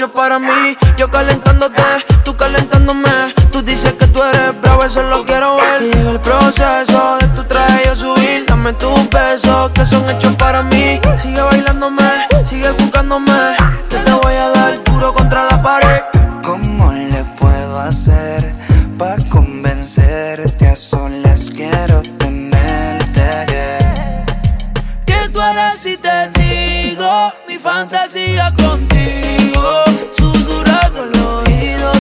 hechos para mí. Yo calentándote, tú calentándome. Tú dices que tú eres bravo, eso lo quiero ver. Y llega el proceso de tu traje yo subir. Dame tus besos que son hechos para mí. Sigue bailándome, sigue buscándome. Que te voy a dar duro contra la pared. ¿Cómo le puedo hacer pa' convencerte? A solas quiero tenerte. ¿Qué tú harás si te digo mi fantasía contigo?